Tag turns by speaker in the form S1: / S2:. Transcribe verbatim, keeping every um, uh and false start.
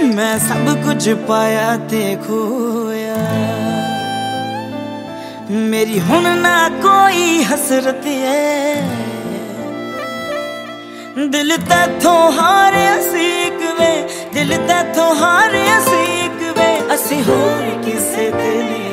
S1: मैं सब कुछ पाया ते खोया, मेरी हुण ना कोई हसरत है। दिल तैथों हारिया सीक वे, दिल तैथों हारिया सीक वे, असी होर किसे ते नहीं